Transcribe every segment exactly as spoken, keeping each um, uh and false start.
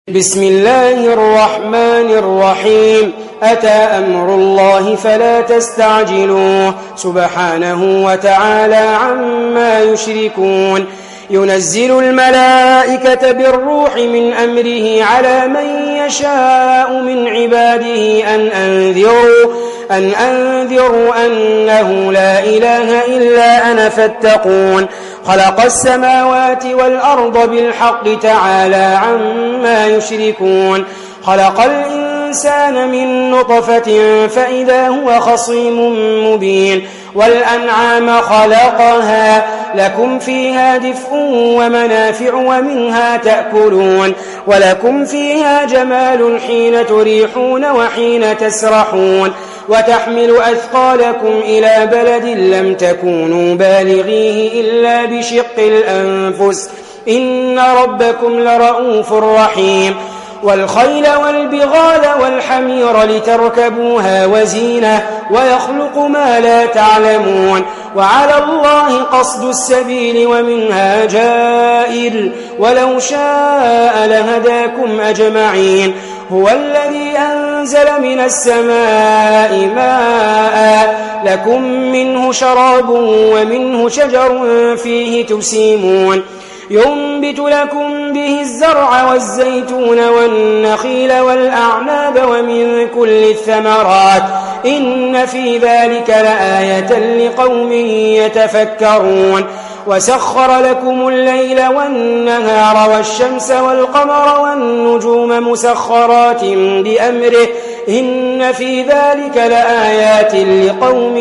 بسم الله الرحمن الرحيم أتى أمر الله فلا تستعجلوه سبحانه وتعالى عما يشركون ينزل الملائكة بالروح من أمره على من يشاء من عباده أن أنذروا, أن أنذروا أنه لا إله إلا أنا فاتقون خلق السماوات والأرض بالحق تعالى عما يشركون خلق الإنسان من نطفة فإذا هو خصيم مبين والأنعام خلقها لكم فيها دفء ومنافع ومنها تأكلون ولكم فيها جمال حين تريحون وحين تسرحون وتحمل أثقالكم إلى بلد لم تكونوا بالغيه إلا بشق الأنفس إن ربكم لرؤوف رحيم والخيل والبغال والحمير لتركبوها وزينة ويخلق ما لا تعلمون وعلى الله قصد السبيل ومنها جائر ولو شاء لهداكم أجمعين هو الذي أنزل من السماء ماء لكم منه شراب ومنه شجر فيه تسيمون ينبت لكم به الزرع والزيتون والنخيل والأعناب ومن كل الثمرات إن في ذلك لآية لقوم يتفكرون وسخر لكم الليل والنهار والشمس والقمر والنجوم مسخرات بأمره إن في ذلك لآيات لقوم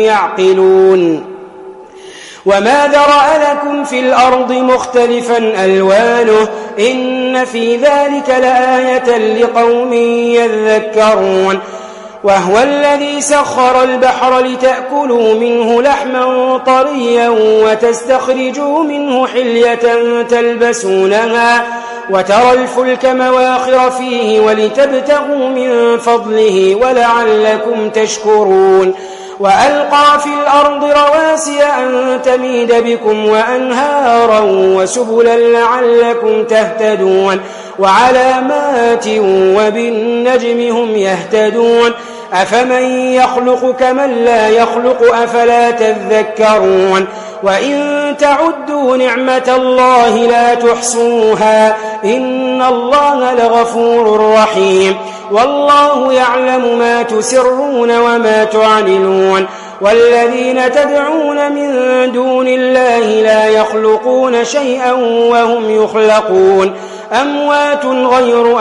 يعقلون وما ذرأ لكم في الأرض مختلفا ألوانه إن في ذلك لآية لقوم يذكرون وهو الذي سخر البحر لتأكلوا منه لحما طريا وتستخرجوا منه حلية تلبسونها وترى الفلك مواخر فيه ولتبتغوا من فضله ولعلكم تشكرون وألقى في الأرض رواسي أن تميد بكم وأنهارا وسبلا لعلكم تهتدون وعلامات وبالنجم هم يهتدون أفمن يخلق كمن لا يخلق أفلا تذكرون وإن تعدوا نعمة الله لا تحصوها إن الله لغفور رحيم والله يعلم ما تسرون وما تعلنون والذين تدعون من دون الله لا يخلقون شيئا وهم يخلقون أموات غير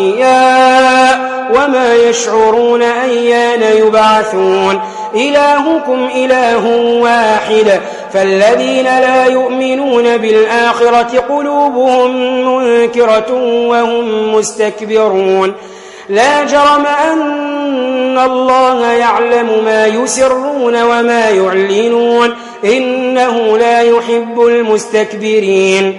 أحياء وما يشعرون أيان يبعثون إلهكم إله واحد فالذين لا يؤمنون بالآخرة قلوبهم منكرة وهم مستكبرون لا جرم أن الله يعلم ما يسرون وما يعلنون إنه لا يحب المستكبرين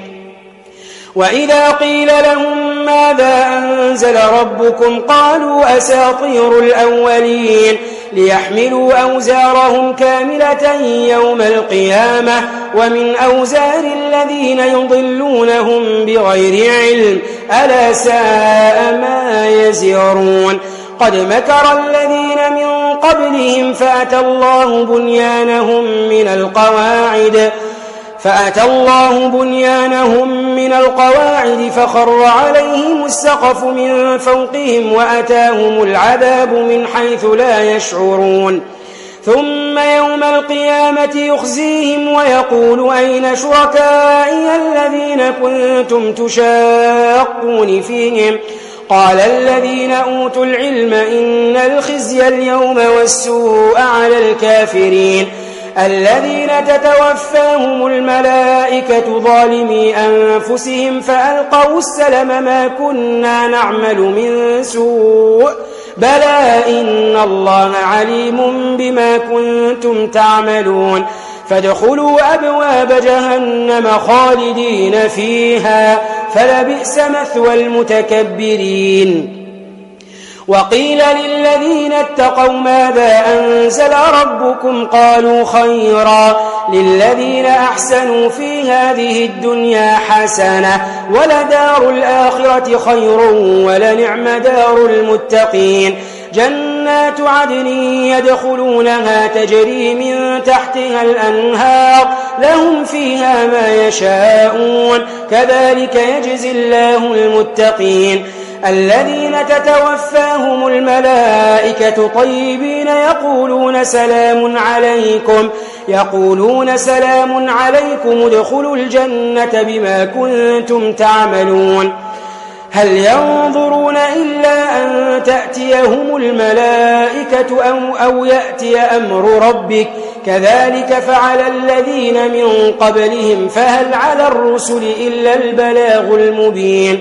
وإذا قيل لهم ماذا أنزل ربكم قالوا أساطير الأولين ليحملوا أوزارهم كاملة يوم القيامة ومن أوزار الذين يضلونهم بغير علم ألا ساء ما يزرون قد مكر الذين من قبلهم فأتى الله بنيانهم من القواعد فأتى الله بنيانهم من القواعد فخر عليهم السقف من فوقهم وأتاهم العذاب من حيث لا يشعرون ثم يوم القيامة يخزيهم ويقول أين شركائي الذين كنتم تشاقون فيهم قال الذين أوتوا العلم إن الخزي اليوم والسوء على الكافرين الذين تتوفاهم الملائكة ظالمي أنفسهم فألقوا السلم ما كنا نعمل من سوء بلى إن الله عليم بما كنتم تعملون فادخلوا أبواب جهنم خالدين فيها فلبئس مثوى المتكبرين وقيل للذين اتقوا ماذا أنزل ربكم قالوا خيرا للذين أحسنوا في هذه الدنيا حسنة ولدار الآخرة خير ولنعم دار المتقين جنات عدن يدخلونها تجري من تحتها الأنهار لهم فيها ما يشاءون كذلك يجزي الله المتقين الذين تتوفاهم الملائكة طيبين يقولون سلام عليكم يقولون سلام عليكم ادخلوا الجنة بما كنتم تعملون هل ينظرون إلا أن تأتيهم الملائكة أو, أو يأتي أمر ربك كذلك فعل الذين من قبلهم فهل على الرسل إلا البلاغ المبين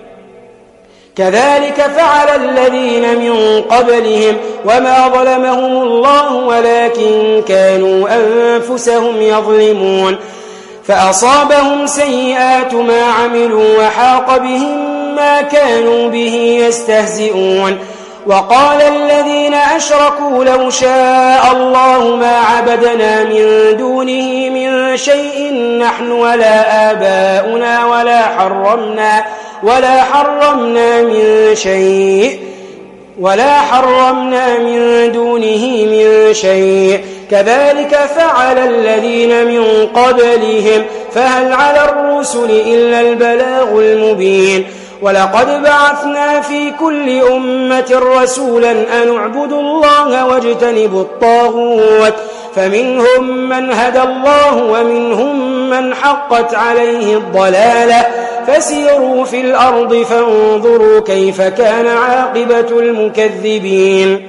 كذلك فعل الذين من قبلهم وما ظلمهم الله ولكن كانوا أنفسهم يظلمون فأصابهم سيئات ما عملوا وحاق بهم ما كانوا به يستهزئون وقال الذين أشركوا لو شاء الله ما عبدنا من دونه من شيء نحن ولا آباؤنا ولا حرمنا ولا حرمنا من شيء ولا حرمنا من دونه من شيء كذلك فعل الذين من قبلهم فهل على الرسل إلا البلاغ المبين ولقد بعثنا في كل أمة رسولا أن اعبدوا الله واجتنبوا الطاغوت فمنهم من هدى الله ومنهم من حقت عليه الضلالة فسيروا في الأرض فانظروا كيف كان عاقبة المكذبين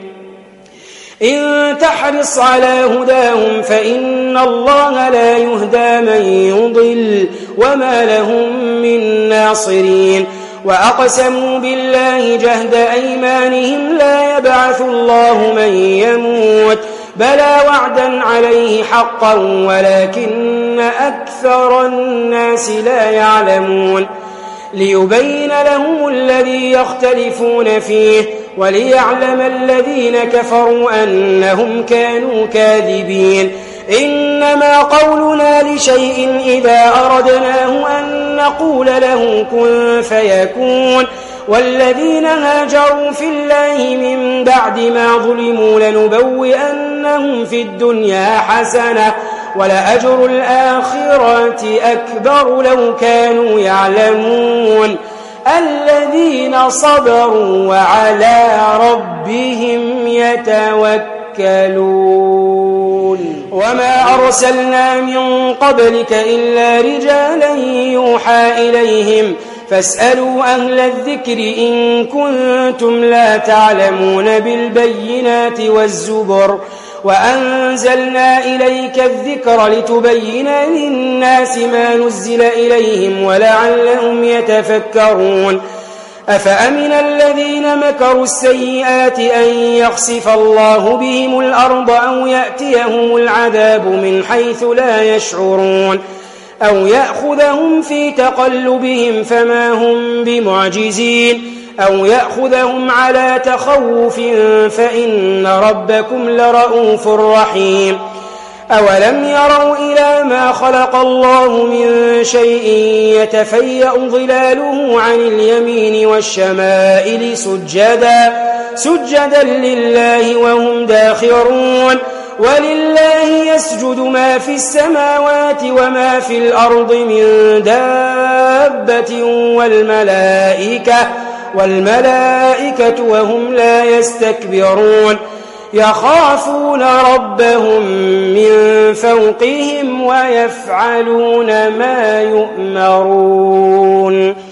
إن تحرص على هداهم فإن الله لا يهدى من يضل وما لهم من ناصرين وأقسموا بالله جهد أيمانهم لا يبعث الله من يموت بلى وعدا عليه حقا ولكن أكثر الناس لا يعلمون ليبين لهم الذي يختلفون فيه وليعلم الذين كفروا أنهم كانوا كاذبين إنما قولنا لشيء إذا أردناه أن نقول له كن فيكون والذين هاجروا في الله من بعد ما ظلموا لنبوئنهم في الدنيا حسنة ولأجر الآخرة أكبر لو كانوا يعلمون الذين صبروا وعلى ربهم يتوكلون وما أرسلنا من قبلك إلا رجالا يوحى إليهم فاسألوا أهل الذكر إن كنتم لا تعلمون بالبينات والزبر وأنزلنا إليك الذكر لتبين للناس ما نزل إليهم ولعلهم يتفكرون أفأمن الذين مكروا السيئات أن يخسف الله بهم الأرض أو يأتيهم العذاب من حيث لا يشعرون أو يأخذهم في تقلبهم فما هم بمعجزين أو يأخذهم على تخوف فإن ربكم لرؤوف رحيم أولم يروا إلى ما خلق الله من شيء يتفيأ ظلاله عن اليمين والشمائل سجدا سجدا لله وهم داخرون ولله يسجد ما في السماوات وما في الأرض من دابة والملائكة والملائكة وهم لا يستكبرون يخافون ربهم من فوقهم ويفعلون ما يؤمرون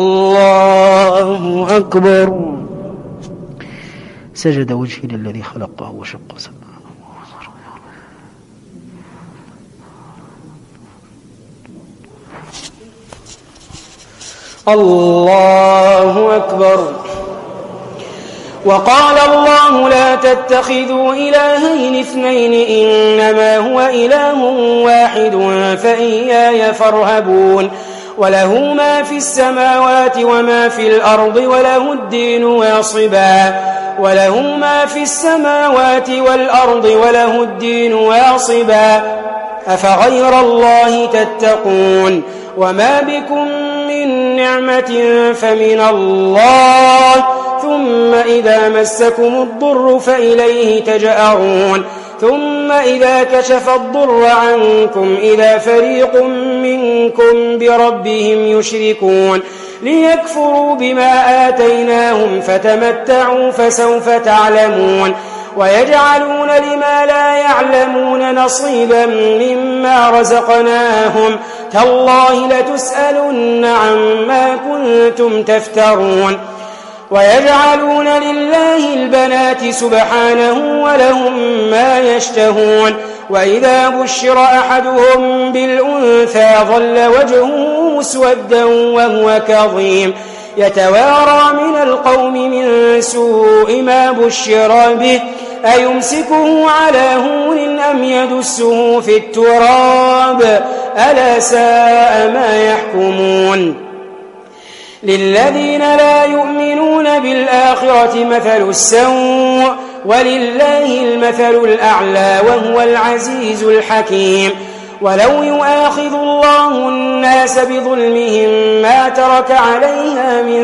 الله أكبر سجد وجهي للذي خلقه وشق سمعه الله أكبر وقال الله لا تتخذوا إلهين اثنين إنما هو إله واحد فإياي فارهبون وله ما في السماوات وما في الأرض وله الدين واصبا وله ما في السماوات والأرض وله الدين واصبا أفغير الله تتقون وما بكم من نعمة فمن الله ثم إذا مسكم الضر فإليه تجأرون ثم إذا كشف الضر عنكم إذا فريق منكم بربهم يشركون ليكفروا بما آتيناهم فتمتعوا فسوف تعلمون ويجعلون لما لا يعلمون نصيبا مما رزقناهم تالله لتسألن عما كنتم تفترون ويجعلون لله البنات سبحانه ولهم ما يشتهون وإذا بشر أحدهم بالأنثى ظل وجهه مسودا وهو كظيم يتوارى من القوم من سوء ما بشر به أيمسكه على هون أم يدسه في التراب ألا ساء ما يحكمون للذين لا يؤمنون بالآخرة مثل السوء ولله المثل الأعلى وهو العزيز الحكيم ولو يؤاخذ الله الناس بظلمهم ما ترك عليها من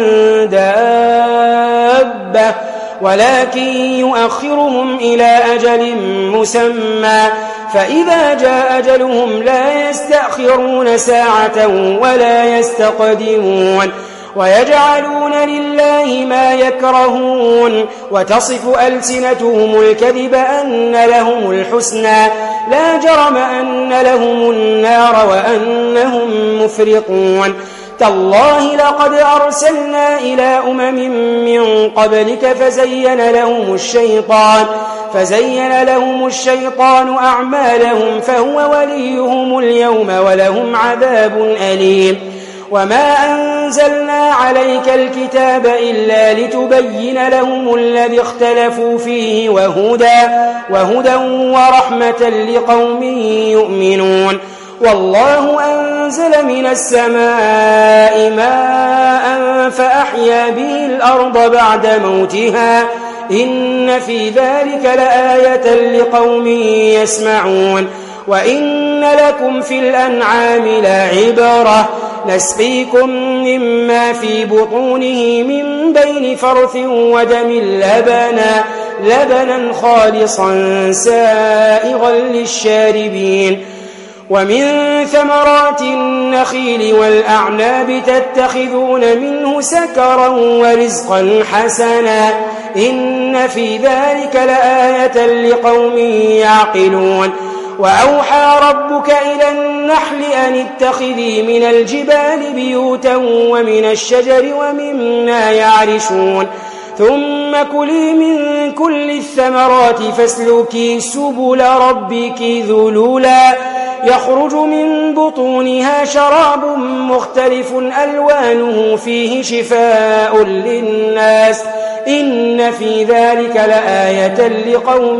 دابة ولكن يؤخرهم إلى أجل مسمى فإذا جاء أجلهم لا يستأخرون ساعة ولا يستقدمون ويجعلون لله ما يكرهون وتصف ألسنتهم الكذب أن لهم الحسنى لا جرم أن لهم النار وأنهم مفرطون تالله لقد أرسلنا إلى أمم من قبلك فزين لهم الشيطان فزين لهم الشيطان أعمالهم فهو وليهم اليوم ولهم عذاب أليم وما أنزلنا عليك الكتاب إلا لتبين لهم الذي اختلفوا فيه وهدى, وهدى ورحمة لقوم يؤمنون والله أنزل من السماء ماء فأحيا به الأرض بعد موتها إن في ذلك لآية لقوم يسمعون وإن لكم في الأنعام لعبرة نسقيكم مما في بطونه من بين فرث ودم لبنا لبنا خالصا سائغا للشاربين ومن ثمرات النخيل والأعناب تتخذون منه سكرا ورزقا حسنا إن في ذلك لآية لقوم يعقلون وأوحى ربك إلى النحل أن اتخذي من الجبال بيوتا ومن الشجر ومما يعرشون ثم كلي من كل الثمرات فاسلكي سبل ربك ذلولا يخرج من بطونها شراب مختلف ألوانه فيه شفاء للناس إن في ذلك لآية لقوم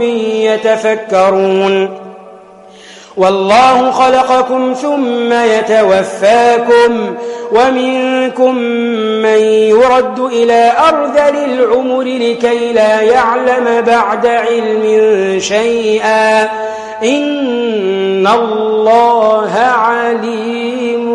يتفكرون والله خلقكم ثم يتوفاكم ومنكم من يرد إلى أرذل العمر لكي لا يعلم بعد علم شيئا إن الله عليم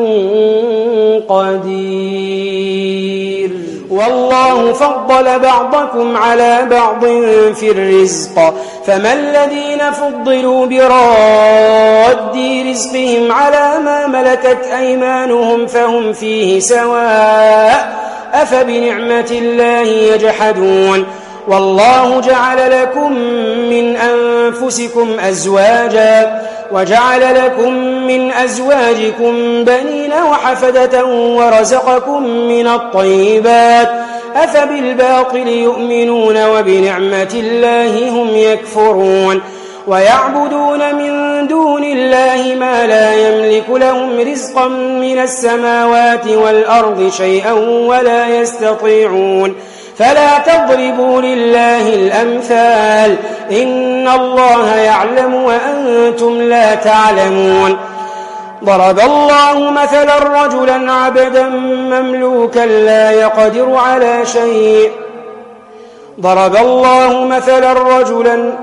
قدير والله فضل بعضكم على بعض في الرزق فما الذين فضلوا براد رزقهم على ما ملكت أيمانهم فهم فيه سواء أفبنعمة الله يجحدون والله جعل لكم من أنفسكم أزواجا وجعل لكم من أزواجكم بنين وحفدة ورزقكم من الطيبات أفبالباطل يؤمنون وبنعمة الله هم يكفرون ويعبدون من دون الله ما لا يملك لهم رزقا من السماوات والأرض شيئا ولا يستطيعون فلا تضربوا لله الأمثال إن الله يعلم وأنتم لا تعلمون ضرب الله مثلا رجلا عبدا مملوكا لا يقدر على شيء ضرب الله مثلا رجلا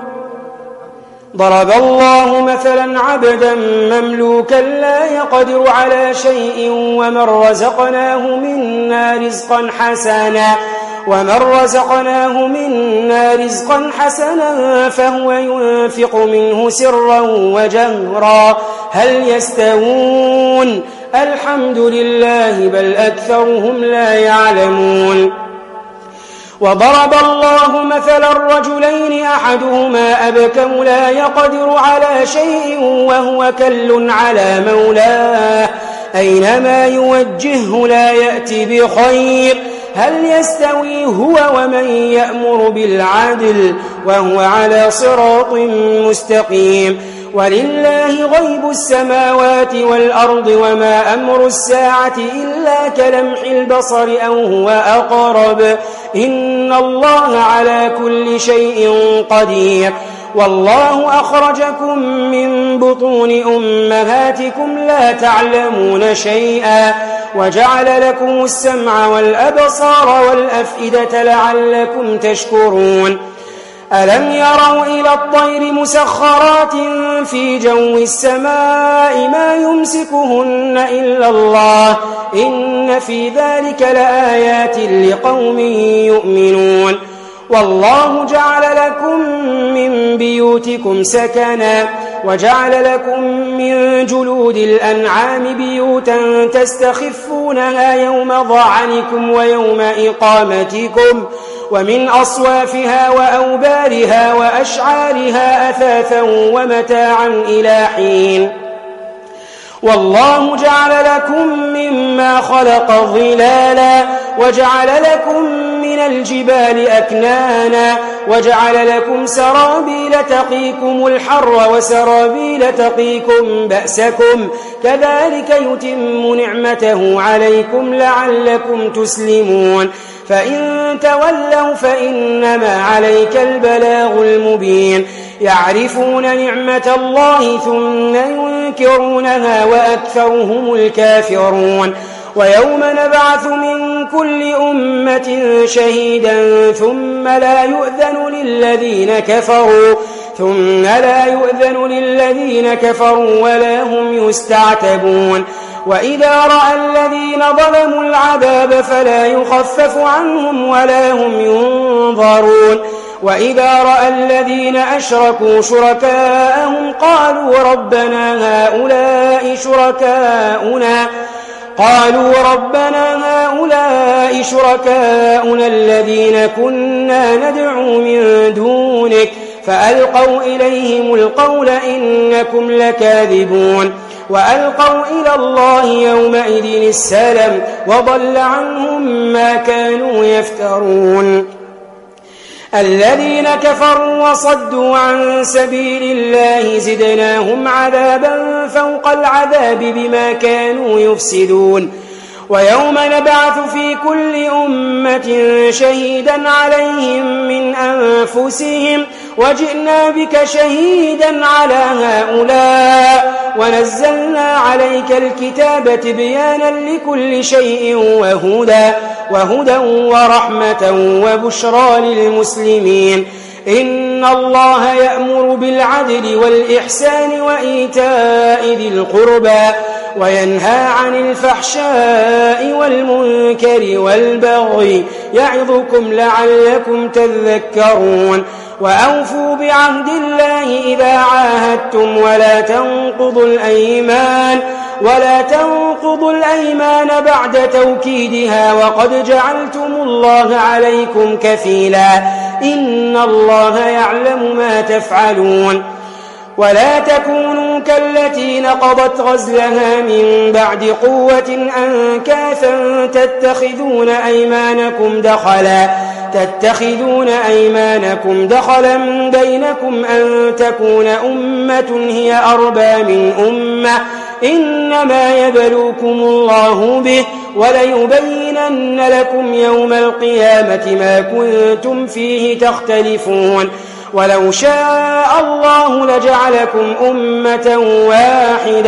ضرب الله مثلا عبدا مملوكا لا يقدر على شيء ومن رزقناه منا رزقا حسنا ومن رزقناه منا رزقا حسنا فهو ينفق منه سرا وجهرا هل يستوون الحمد لله بل أكثرهم لا يعلمون وضرب الله مثلا الرجلين أحدهما أبكم لا يقدر على شيء وهو كل على مولاه أينما يوجهه لا يأتي بخير هل يستوي هو ومن يأمر بالعدل وهو على صراط مستقيم ولله غيب السماوات والأرض وما أمر الساعة إلا كلمح البصر أو هو أقرب إن الله على كل شيء قدير والله أخرجكم من بطون أمهاتكم لا تعلمون شيئا وجعل لكم السمع والأبصار والأفئدة لعلكم تشكرون ألم يروا إلى الطير مسخرات في جو السماء ما يمسكهن إلا الله إن في ذلك لآيات لقوم يؤمنون والله جعل لكم من بيوتكم سكنا وجعل لكم من جلود الأنعام بيوتا تستخفونها يوم ضعنكم ويوم إقامتكم ومن أصوافها وأوبارها وأشعارها أثاثا ومتاعا إلى حين والله جعل لكم مما خلق ظلالا وجعل لكم من الجبال أكنانا وجعل لكم سرابيل تقيكم الحر وسرابيل تقيكم بأسكم كذلك يتم نعمته عليكم لعلكم تسلمون فإن تولوا فإنما عليك البلاغ المبين يعرفون نعمة الله ثم ينكرونها وأكثرهم الكافرون ويوم نبعث من كل أمة شهيدا ثم لا يؤذن للذين كفروا ثم لا يؤذن للذين كفروا ولا هم يستعتبون وإذا رأى الذين ظلموا العذاب فلا يخفف عنهم ولا هم ينظرون وإذا رأى الذين أشركوا شركاءهم قالوا ربنا هؤلاء شركاؤنا قالوا ربنا هؤلاء شركاؤنا الذين كنا ندعو من دونك فألقوا إليهم القول إنكم لكاذبون وألقوا إلى الله يومئذ السلام وضل عنهم ما كانوا يفترون الذين كفروا وصدوا عن سبيل الله زدناهم عذابا فوق العذاب بما كانوا يفسدون ويوم نبعث في كل أمة شهيدا عليهم من أنفسهم وجئنا بك شهيدا على هؤلاء ونزلنا عليك الكتاب تبيانا لكل شيء وهدى وهدى ورحمة وبشرى للمسلمين إن الله يأمر بالعدل والإحسان وإيتاء ذي القربى وينهى عن الفحشاء والمنكر والبغي يعظكم لعلكم تذكرون وأوفوا بعهد الله إذا عاهدتم ولا تنقضوا الأيمان ولا تنقضوا الأيمان بعد توكيدها وقد جعلتم الله عليكم كفيلا إن الله يعلم ما تفعلون ولا تكونوا كالتي نقضت غزلها من بعد قوة أنكاثا تتخذون أيمانكم دخلا تتخذون أيمانكم دخلا بينكم أن تكون أمة هي أربى من أمة إنما يبلوكم الله به وليبينن لكم يوم القيامة ما كنتم فيه تختلفون ولو شاء الله لجعلكم أمة واحدة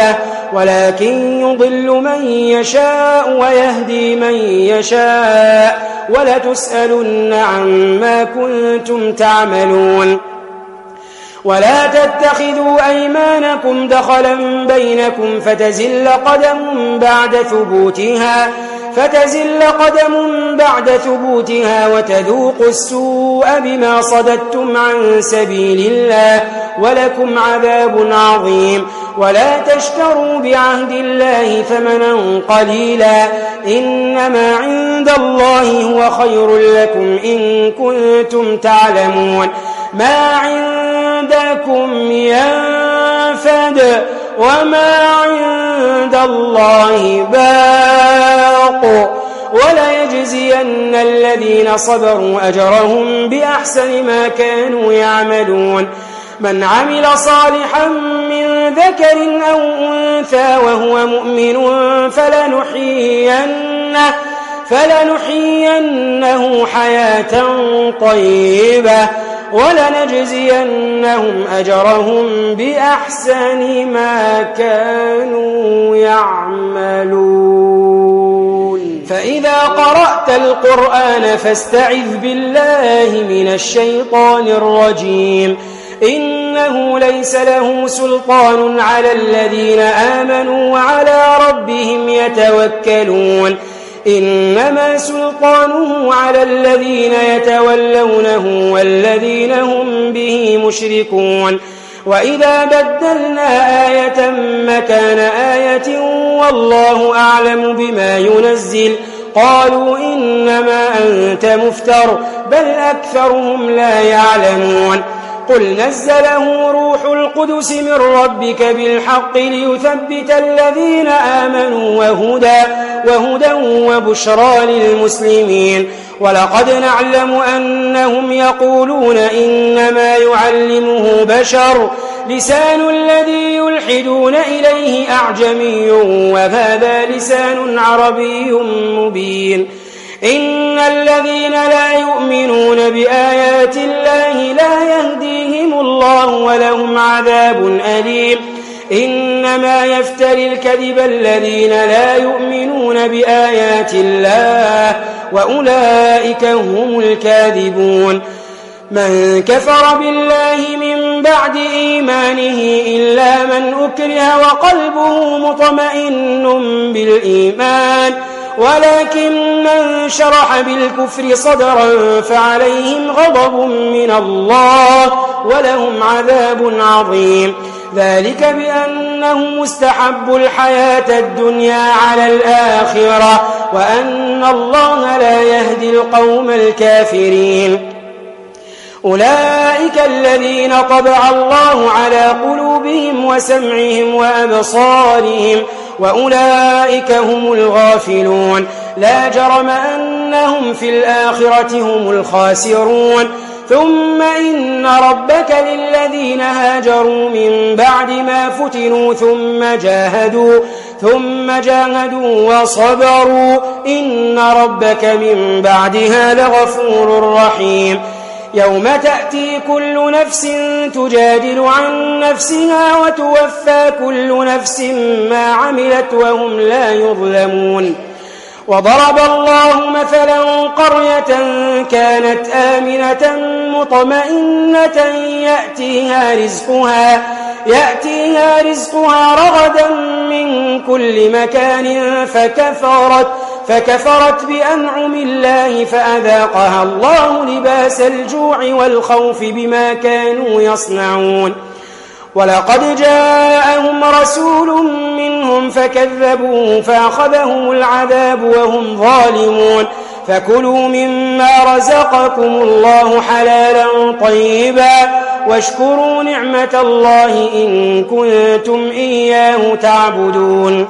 ولكن يضل من يشاء ويهدي من يشاء ولتسألن عما كنتم تعملون ولا تتخذوا أيمانكم دخلا بينكم فتزل قدم بعد ثبوتها فتزل قدم بعد ثبوتها وتذوقوا السوء بما صددتم عن سبيل الله ولكم عذاب عظيم ولا تشتروا بعهد الله ثمنا قليلا إنما عند الله هو خير لكم إن كنتم تعلمون ما عندكم ينفد وما عند الله باق وليجزين الذين صبروا أجرهم بأحسن ما كانوا يعملون من عمل صالحا من ذكر أو أنثى وهو مؤمن فلنحيينه, فلنحيينه حياة طيبة ولنجزينهم أجرهم بأحسن ما كانوا يعملون فإذا قرأت القرآن فاستعذ بالله من الشيطان الرجيم إنه ليس له سلطان على الذين آمنوا وعلى ربهم يتوكلون إنما سلطانه على الذين يتولونه والذين هم به مشركون وإذا بدلنا آية مكان آية والله أعلم بما ينزل قالوا إنما أنت مفتر بل أكثرهم لا يعلمون قل نزله روح القدس من ربك بالحق ليثبت الذين آمنوا وهدى, وهدى وبشرى للمسلمين ولقد نعلم أنهم يقولون إنما يعلمه بشر لسان الذي يلحدون إليه أعجمي وهذا لسان عربي مبين إن الذين لا يؤمنون بآيات الله لا يهديهم الله ولهم عذاب أليم إنما يفتري الكذب الذين لا يؤمنون بآيات الله وأولئك هم الكاذبون من كفر بالله من بعد إيمانه إلا من أكره وقلبه مطمئن بالإيمان ولكن من شرح بالكفر صدرا فعليهم غضب من الله ولهم عذاب عظيم ذلك بأنهم استحبوا الحياة الدنيا على الآخرة وأن الله لا يهدي القوم الكافرين أولئك الذين طبع الله على قلوبهم وسمعهم وأبصارهم وأولئك هم الغافلون لا جرم أنهم في الآخرة هم الخاسرون ثم إن ربك للذين هاجروا من بعد ما فتنوا ثم جاهدوا ثم جاهدوا وصبروا إن ربك من بعدها لغفور رحيم يوم تأتي كل نفس تجادل عن نفسها وتوفى كل نفس ما عملت وهم لا يظلمون وضرب الله مثلا قرية كانت آمنة مطمئنة يأتيها رزقها يأتيها رزقها رغدا من كل مكان فكفرت فكفرت بأنعم الله فأذاقها الله لباس الجوع والخوف بما كانوا يصنعون ولقد جاءهم رسول منهم فكذبوه فأخذهم العذاب وهم ظالمون فكلوا مما رزقكم الله حلالا طيبا واشكروا نعمة الله إن كنتم إياه تعبدون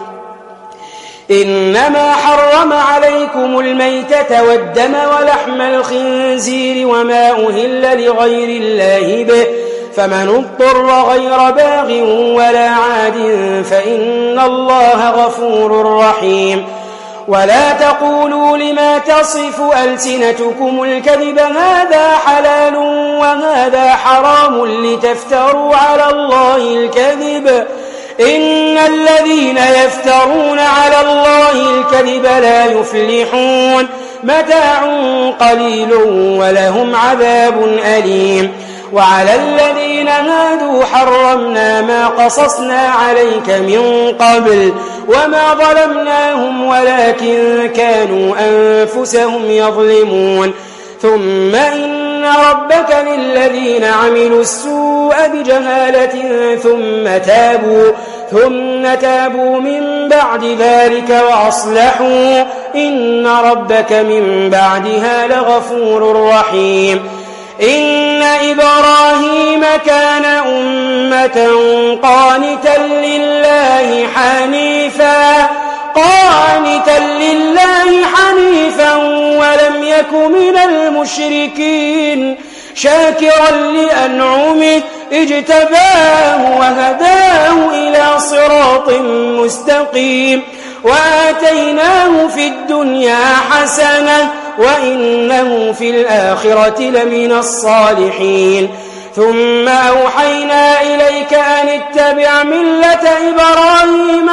إنما حرم عليكم الميتة والدم ولحم الخنزير وما أهل لغير الله به فمن اضطر غير باغ ولا عاد فإن الله غفور رحيم ولا تقولوا لما تصف ألسنتكم الكذب هذا حلال وهذا حرام لتفتروا على الله الكذب إن الذين يفترون على الله الكذب لا يفلحون متاع قليل ولهم عذاب أليم وعلى الذين هادوا حرمنا ما قصصنا عليك من قبل وما ظلمناهم ولكن كانوا أنفسهم يظلمون ثم إن ربك للذين عملوا السوء بجهالة ثم تابوا ثم تابوا من بعد ذلك وأصلحوا إن ربك من بعدها لغفور رحيم إن إبراهيم كان أمة قانتا لله حنيفا قانتا لله حنيفا ولم يك من المشركين شاكرا لأنعمه اجتباه وهداه إلى صراط مستقيم وآتيناه في الدنيا حسنة وإنه في الآخرة لمن الصالحين ثم أوحينا إليك أن اتبع ملة إبراهيم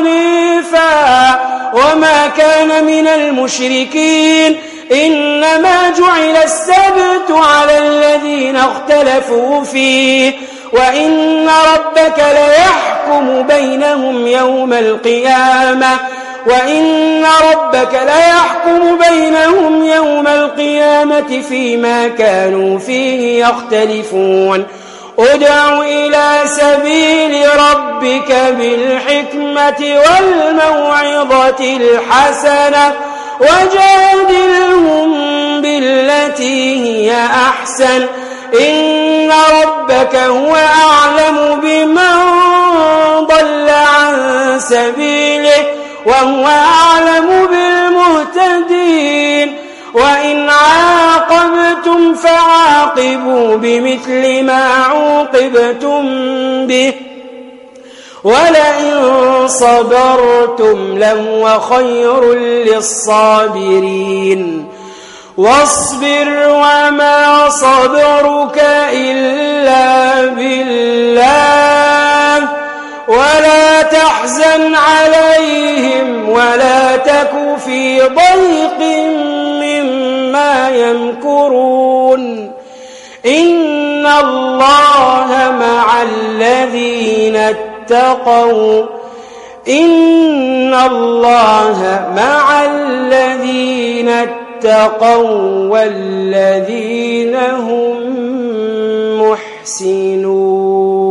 حنيفا وما كان من المشركين إنما جعل السبت على الذين اختلفوا فيه وإن ربك ليحكم بينهم يوم القيامة وإن ربك ليحكم بينهم يوم القيامة فيما كانوا فيه يختلفون ادع إلى سبيل ربك بالحكمة والموعظة الحسنة وجادلهم بالتي هي أحسن إن ربك هو أعلم بمن ضل عن سبيله وهو أعلم بالمهتدين وإن عاقبتم فعاقبوا بمثل ما عوقبتم به ولئن صبرتم لهو خير للصابرين واصبر وما صبرك إلا بالله ولا تحزن عليهم ولا تك في ضيق مما يمكرون إن الله مع الذين اتقوا إن الله مع الذين اتقوا والذين هم محسنون.